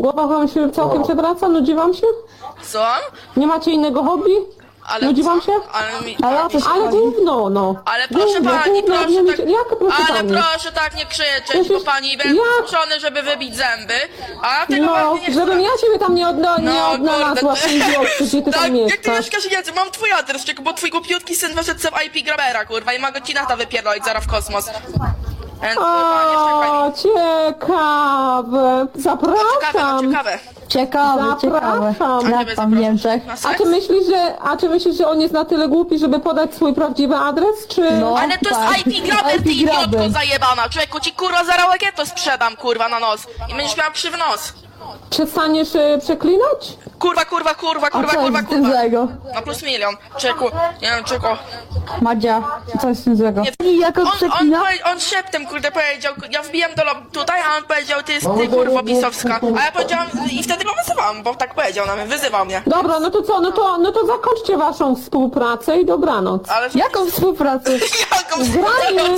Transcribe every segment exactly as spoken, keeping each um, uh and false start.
Głowa wam się całkiem przewraca? Nudzi wam się? Co? Nie macie innego hobby? Ale Nudzi co? wam się? Ale mi... Ale o co się Ale chodzi? gówno, no. Ale proszę Gówno, pani, gówno, proszę nie tak... mieć- Jak proszę Ale pani? proszę tak nie krzyczeć, Przecież- bo pani będę jak? zmuszony, żeby wybić zęby, a tego No, właśnie nie żebym ja ciebie tam nie, odna nie No, odnalazła w tym wioski, gdzie ty tak, tam jak ty mieszkasz. mieszkasz, nie wiem, mam twój adres, czego, bo twój głupiutki syn wyszedł sobie w I P grabera, kurwa, i ma go ci nata wypierdolić zaraz w kosmos. Więc, kurwa, nie O, czekaj. ciekawe. Ciekawe, no Zapraszam. ciekawe. Ciekawe, ciekawe. Zapraszam. Jak tam w Niemczech? Na A seks? czy myślisz, że, a czy myślisz, że on jest na tyle głupi, żeby podać swój prawdziwy adres, czy... No. Ale to tak. jest I P graber, ty I P idiotko graber. zajebana! Człowieku, ci kurwa zaraz to sprzedam, kurwa, na nos. I będziesz miała krzywy nos. Przestaniesz y, przeklinać? Kurwa, kurwa, kurwa, A kurwa, co kurwa, jest z tym kurwa. złego? Na plus milion. Czeku, nie wiem, czeku. Madzia, co jest z tym złego? Nie. I jak on On, on, przeklina? powie- on szeptem, kurde, powiedział, ja wbijam do lob tutaj, a on powiedział, ty jest ty, kurwa, pisowska. A ja powiedziałam, i wtedy go wyzywałam, bo tak powiedział na mnie, wyzywał mnie. Dobra, no to co, no to, no to zakończcie waszą współpracę i dobranoc. Ale... Jaką współpracę? Jaką Granie.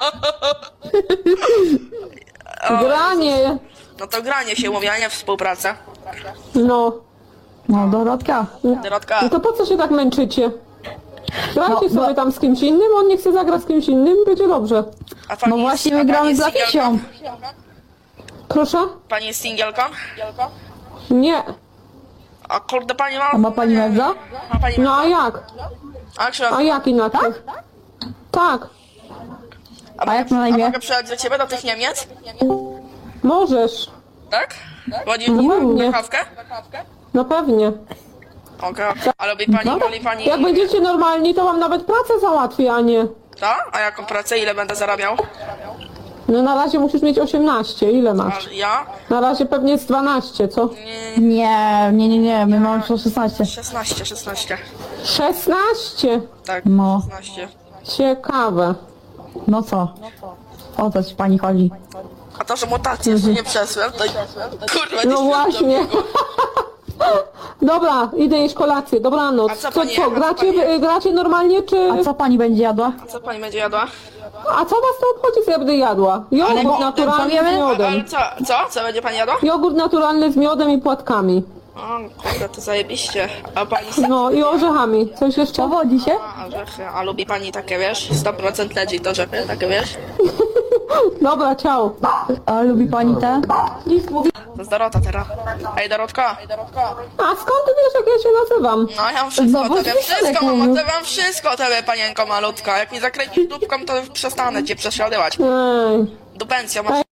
Granie. No to granie się mówi, a nie współpraca. No. No, Dorotka. Dorotka. No to po co się tak męczycie? Grajcie No, sobie bo- tam z kimś innym, on nie chce zagrać z kimś innym, będzie dobrze. A pani No jest- właśnie a my pani gramy jest z Lafisią. singielką? Proszę? Pani jest singielką? Nie. A kurde, pani ma... A ma pani męża? Ma pani No a jak? A, ksiądz, A jak inaczej? Tak. A jak ma na a imię? mogę przyjechać do ciebie, do tych Niemiec? Możesz. Tak? Wodzisz No pewnie. Bekawkę? No pewnie. Okej. A lubi pani, No, lubi pani... jak będziecie normalni, to wam nawet pracę załatwię, a nie... To? A jaką pracę? Ile będę zarabiał? No na razie musisz mieć osiemnaście, ile A masz? ja? Na razie pewnie jest dwanaście, co? Nie, nie, nie, nie, my mamy po szesnaście. szesnaście, szesnaście. szesnaście? Tak, No. szesnaście. Ciekawe. No co? O co ci pani chodzi? A to, że mutację jeszcze nie przesłem, to... Kurwa, nie No śmiałem właśnie. tego. Dobra, idę jeść kolację, dobranoc. A co Co, pani- co, a co gracie, pani- gracie normalnie, czy... A co pani będzie jadła? A co pani będzie jadła? A co was to obchodzi, co ja będę jadła? Jogurt bo- naturalny z powiemy? A, ale miodem. co? Co? Co będzie pani jadła? Jogurt naturalny z miodem i płatkami. O, kurde, to zajebiście. A pani... No i orzechami. Coś jeszcze? Powodzi się? A, orzechy. A lubi pani takie, wiesz? sto procent legit to orzechy, takie, wiesz? Dobra, ciao. A lubi pani te? To jest Dorota teraz. Ej, Dorotka. A skąd ty wiesz, jak ja się nazywam? No, ja mam wszystko No, o bo tobie, ty wszystko tak mam o mówił. tobie, mam wszystko o tobie, panienko malutka. Jak mi zakręcisz dupką, to przestanę cię prześladować. Ej. Do pensji, masz